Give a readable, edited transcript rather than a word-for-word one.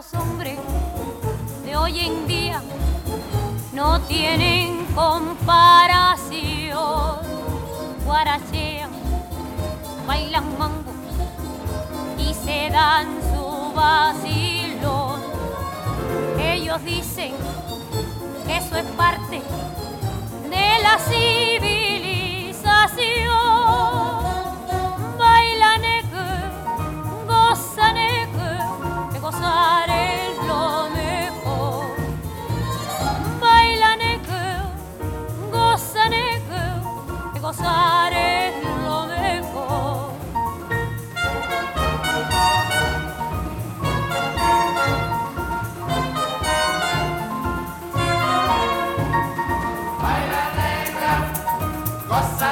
los hombres de hoy en día no tienen comparación. Guarachean, bailan mambo y se dan su vacilón. Ellos dicen que eso es parte de la civilización. Bailan gozan que gozar es lo mejor. Bailan gozan que gozar es lo mejor. Goza